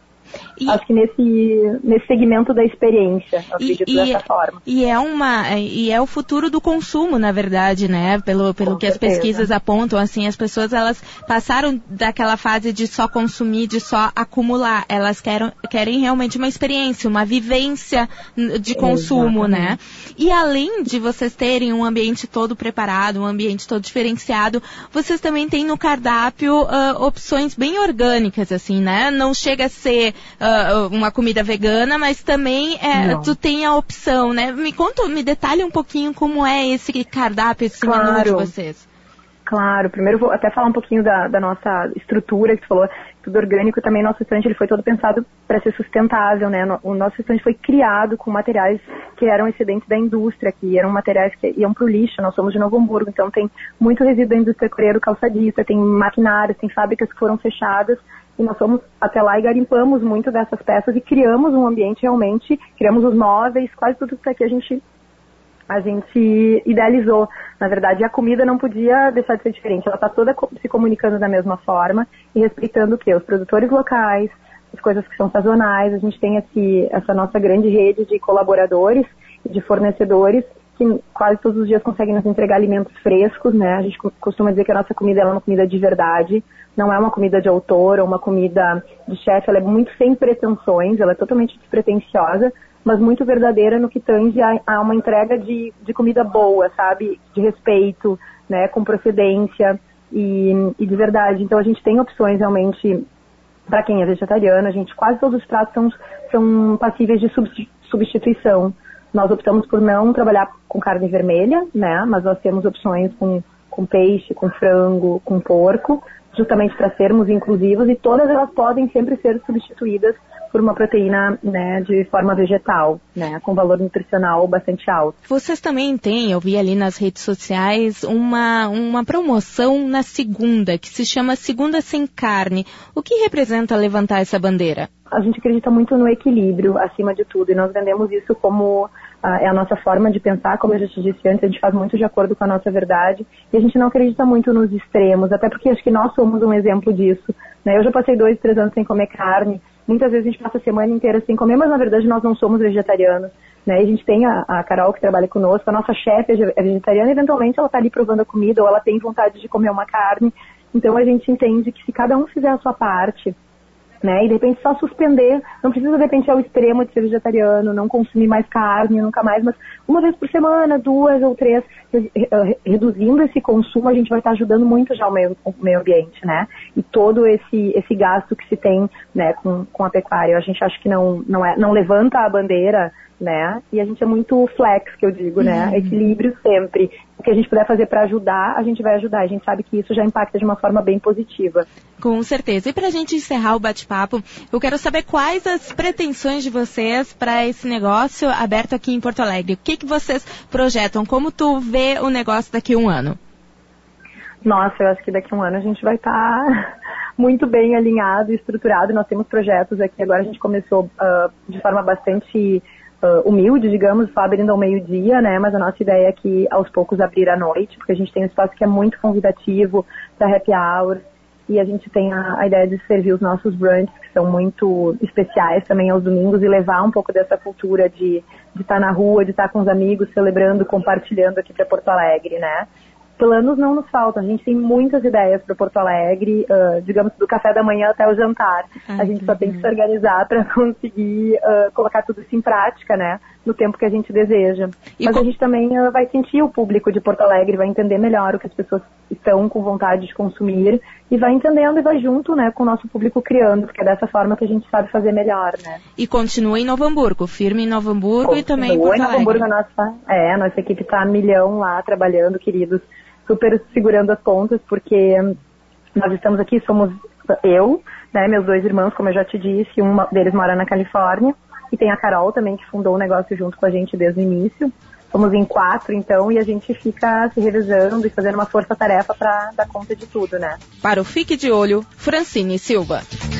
E, acho que nesse, nesse segmento da experiência, eu acredito e, dessa e, forma. E é, uma, e é o futuro do consumo, na verdade, né? Pelo, pelo que certeza. As pesquisas apontam, assim, as pessoas, elas passaram daquela fase de só consumir, de só acumular. Elas querem, querem realmente uma experiência, uma vivência de consumo, exatamente, né? E além de vocês terem um ambiente todo preparado, um ambiente todo diferenciado, vocês também têm no cardápio uh, opções bem orgânicas, assim, né? Não chega a ser Uh, uma comida vegana, mas também é, tu tem a opção, né? Me conta, me detalhe um pouquinho como é esse cardápio, esse claro. Menu de vocês. Claro, primeiro vou até falar um pouquinho da, da nossa estrutura, que tu falou, tudo orgânico. Também nosso restaurante ele foi todo pensado para ser sustentável, né? O nosso restaurante foi criado com materiais que eram excedentes da indústria, que eram materiais que iam para o lixo. Nós somos de Novo Hamburgo, então tem muito resíduo da indústria coreiro calçadista, tem maquinários, tem fábricas que foram fechadas, e nós fomos até lá e garimpamos muito dessas peças e criamos um ambiente realmente, criamos os móveis, quase tudo isso aqui a gente, a gente idealizou. Na verdade, a comida não podia deixar de ser diferente, ela está toda se comunicando da mesma forma e respeitando o quê? Os produtores locais, as coisas que são sazonais. A gente tem esse, essa nossa grande rede de colaboradores e de fornecedores que quase todos os dias conseguem nos entregar alimentos frescos, né? A gente costuma dizer que a nossa comida ela é uma comida de verdade, não é uma comida de autor ou uma comida de chefe, ela é muito sem pretensões, ela é totalmente despretensiosa, mas muito verdadeira no que tange a, a uma entrega de, de comida boa, sabe? De respeito, né? Com procedência e, e de verdade. Então a gente tem opções realmente para quem é vegetariano. A gente, quase todos os pratos são, são passíveis de substituição. Nós optamos por não trabalhar com carne vermelha, né? Mas nós temos opções com, com peixe, com frango, com porco, justamente para sermos inclusivos, e todas elas podem sempre ser substituídas por uma proteína, né, de forma vegetal, né, com valor nutricional bastante alto. Vocês também têm, eu vi ali nas redes sociais, uma, uma promoção na segunda, que se chama Segunda Sem Carne. O que representa levantar essa bandeira? A gente acredita muito no equilíbrio, acima de tudo, e nós vendemos isso como ah, é a nossa forma de pensar. Como eu já te disse antes, a gente faz muito de acordo com a nossa verdade, e a gente não acredita muito nos extremos, até porque acho que nós somos um exemplo disso, né? Eu já passei dois, três anos sem comer carne, muitas vezes a gente passa a semana inteira sem comer, mas na verdade nós não somos vegetarianos, né? E a gente tem a, a Carol que trabalha conosco, a nossa chefe é vegetariana, eventualmente ela está ali provando a comida, ou ela tem vontade de comer uma carne. Então a gente entende que se cada um fizer a sua parte, né, e de repente só suspender, não precisa de repente ao extremo de ser vegetariano, não consumir mais carne, nunca mais, mas uma vez por semana, duas ou três, reduzindo esse consumo, a gente vai estar ajudando muito já o meio, o meio ambiente, né, e todo esse, esse gasto que se tem, né, com, com a pecuária. A gente acha que não, não, é, não levanta a bandeira, né, e a gente é muito flex, que eu digo, né, uhum. Equilíbrio sempre. O que a gente puder fazer para ajudar, a gente vai ajudar. A gente sabe que isso já impacta de uma forma bem positiva. Com certeza. E para a gente encerrar o bate-papo, eu quero saber quais as pretensões de vocês para esse negócio aberto aqui em Porto Alegre. O que, que vocês projetam? Como tu vê o negócio daqui a um ano? Nossa, eu acho que daqui a um ano a gente vai estar tá muito bem alinhado e estruturado. Nós temos projetos aqui. Agora a gente começou uh, de forma bastante... Uh, humilde, digamos, só abrindo ao meio-dia, né, mas a nossa ideia é que aos poucos abrir à noite, porque a gente tem um espaço que é muito convidativo para happy hour, e a gente tem a, a ideia de servir os nossos brunches, que são muito especiais também aos domingos, e levar um pouco dessa cultura de de estar na rua, de estar com os amigos, celebrando, compartilhando aqui para Porto Alegre, né? Planos não nos faltam, a gente tem muitas ideias para Porto Alegre, uh, digamos, do café da manhã até o jantar. Ah, a gente só tem que se organizar para conseguir uh, colocar tudo isso em prática, né? No tempo que a gente deseja. E Mas com... a gente também uh, vai sentir o público de Porto Alegre, vai entender melhor o que as pessoas estão com vontade de consumir e vai entendendo e vai junto, né, com o nosso público criando, porque é dessa forma que a gente sabe fazer melhor, né? E continua em Novo Hamburgo, firme em Novo Hamburgo continua e também em Porto Alegre. Novo Hamburgo, a nossa, é, a nossa equipe está a milhão lá trabalhando, queridos, super segurando as pontas, porque nós estamos aqui, somos eu, né, meus dois irmãos, como eu já te disse, um deles mora na Califórnia, e tem a Carol também, que fundou o negócio junto com a gente desde o início. Somos em quatro, então, e a gente fica se revezando e fazendo uma força-tarefa para dar conta de tudo, né? Para o Fique de Olho, Francine Silva.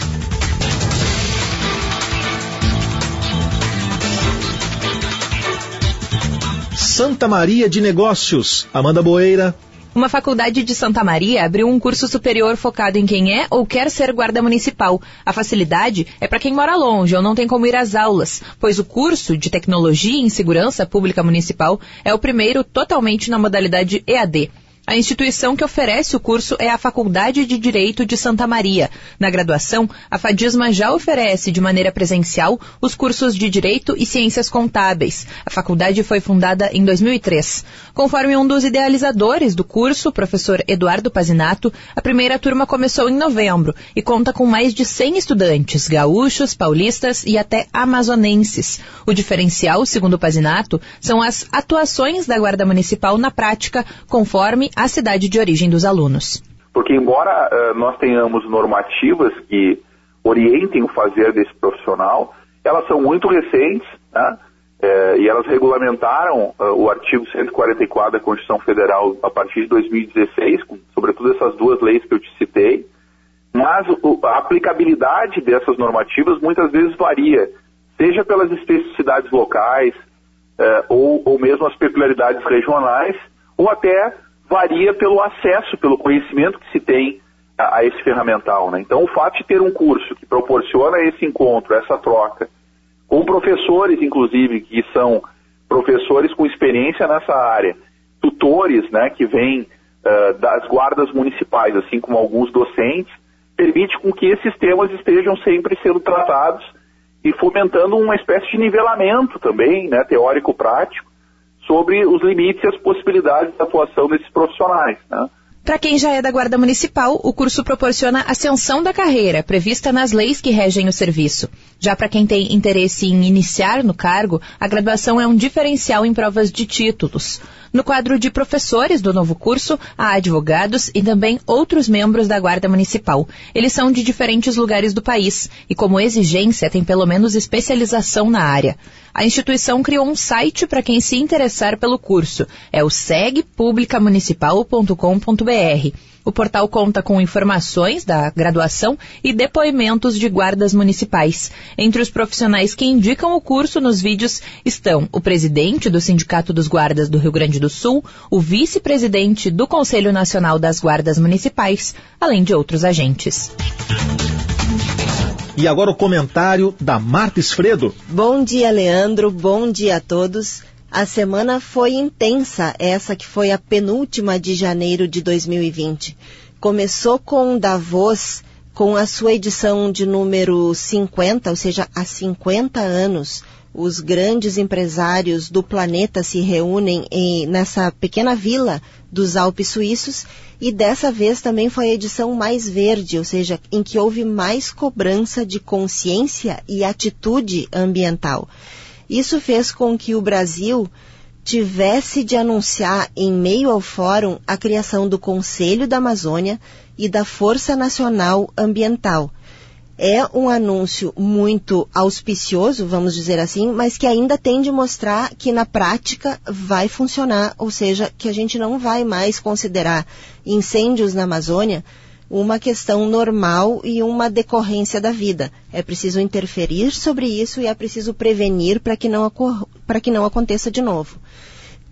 Santa Maria de Negócios, Amanda Boeira. Uma faculdade de Santa Maria abriu um curso superior focado em quem é ou quer ser guarda municipal. A facilidade é para quem mora longe ou não tem como ir às aulas, pois o curso de Tecnologia em Segurança Pública Municipal é o primeiro totalmente na modalidade E A D. A instituição que oferece o curso é a Faculdade de Direito de Santa Maria. Na graduação, a FADISMA já oferece de maneira presencial os cursos de Direito e Ciências Contábeis. A faculdade foi fundada em dois mil e três. Conforme um dos idealizadores do curso, o professor Eduardo Pazinato, a primeira turma começou em novembro e conta com mais de cem estudantes, gaúchos, paulistas e até amazonenses. O diferencial, segundo o Pazinato, são as atuações da Guarda Municipal na prática, conforme a cidade de origem dos alunos. Porque embora uh, nós tenhamos normativas que orientem o fazer desse profissional, elas são muito recentes, né? É, e elas regulamentaram uh, o artigo cento e quarenta e quatro da Constituição Federal a partir de dois mil e dezesseis, com, sobretudo essas duas leis que eu te citei, mas o, a aplicabilidade dessas normativas muitas vezes varia, seja pelas especificidades locais, uh, ou, ou mesmo as peculiaridades regionais, ou até varia pelo acesso, pelo conhecimento que se tem a, a esse ferramental, né? Então, o fato de ter um curso que proporciona esse encontro, essa troca, com professores, inclusive, que são professores com experiência nessa área, tutores, né, que vêm uh, das guardas municipais, assim como alguns docentes, permite com que esses temas estejam sempre sendo tratados e fomentando uma espécie de nivelamento também, né, teórico-prático, sobre os limites e as possibilidades de atuação desses profissionais, né? Para quem já é da Guarda Municipal, o curso proporciona ascensão da carreira, prevista nas leis que regem o serviço. Já para quem tem interesse em iniciar no cargo, a graduação é um diferencial em provas de títulos. No quadro de professores do novo curso, há advogados e também outros membros da Guarda Municipal. Eles são de diferentes lugares do país e, como exigência, tem pelo menos especialização na área. A instituição criou um site para quem se interessar pelo curso. É o seg publica municipal ponto com ponto b r. O portal conta com informações da graduação e depoimentos de guardas municipais. Entre os profissionais que indicam o curso nos vídeos estão o presidente do Sindicato dos Guardas do Rio Grande do Sul, o vice-presidente do Conselho Nacional das Guardas Municipais, além de outros agentes. E agora o comentário da Marta Esfredo. Bom dia, Leandro. Bom dia a todos. A semana foi intensa, essa que foi a penúltima de janeiro de dois mil e vinte. Começou com Davos, com a sua edição de número cinquenta, ou seja, há cinquenta anos, os grandes empresários do planeta se reúnem em, nessa pequena vila dos Alpes suíços, e dessa vez também foi a edição mais verde, ou seja, em que houve mais cobrança de consciência e atitude ambiental. Isso fez com que o Brasil tivesse de anunciar, em meio ao fórum, a criação do Conselho da Amazônia e da Força Nacional Ambiental. É um anúncio muito auspicioso, vamos dizer assim, mas que ainda tem de mostrar que na prática vai funcionar, ou seja, que a gente não vai mais considerar incêndios na Amazônia uma questão normal e uma decorrência da vida. É preciso interferir sobre isso e é preciso prevenir para que não, para que não aconteça de novo.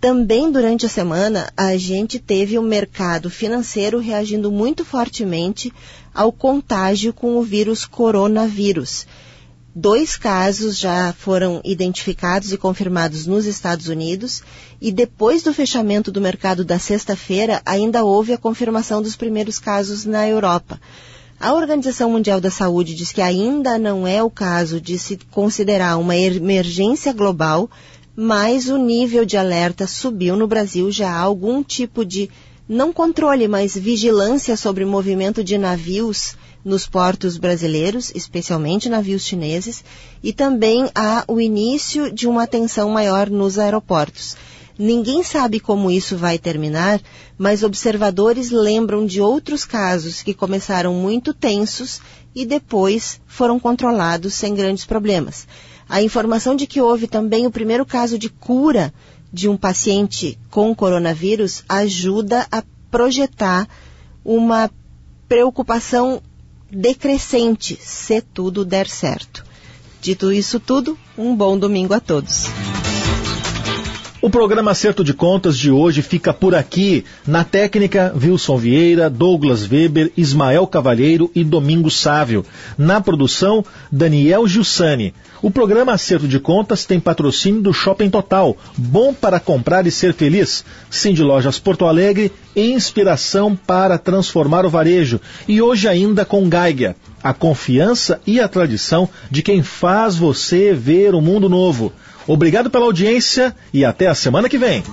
Também durante a semana, a gente teve o mercado financeiro reagindo muito fortemente ao contágio com o vírus coronavírus. Dois casos já foram identificados e confirmados nos Estados Unidos e depois do fechamento do mercado da sexta-feira, ainda houve a confirmação dos primeiros casos na Europa. A Organização Mundial da Saúde diz que ainda não é o caso de se considerar uma emergência global, mas o nível de alerta subiu no Brasil. Já há algum tipo de, não controle, mas vigilância sobre o movimento de navios nos portos brasileiros, especialmente navios chineses, e também há o início de uma atenção maior nos aeroportos. Ninguém sabe como isso vai terminar, mas observadores lembram de outros casos que começaram muito tensos e depois foram controlados sem grandes problemas. A informação de que houve também o primeiro caso de cura de um paciente com coronavírus ajuda a projetar uma preocupação decrescente se tudo der certo. Dito isso tudo, um bom domingo a todos. O programa Acerto de Contas de hoje fica por aqui. Na técnica, Wilson Vieira, Douglas Weber, Ismael Cavalheiro e Domingos Sávio. Na produção, Daniel Giussani. O programa Acerto de Contas tem patrocínio do Shopping Total. Bom para comprar e ser feliz. Cindy Lojas Porto Alegre, inspiração para transformar o varejo. E hoje ainda com Geiger, a confiança e a tradição de quem faz você ver o mundo novo. Obrigado pela audiência e até a semana que vem.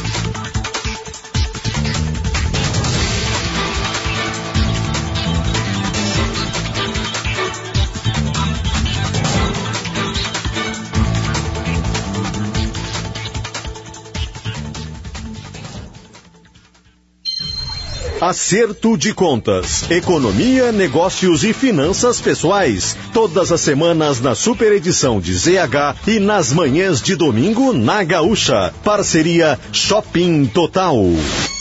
Acerto de Contas, economia, negócios e finanças pessoais. Todas as semanas na super edição de Z H e nas manhãs de domingo na Gaúcha. Parceria Shopping Total.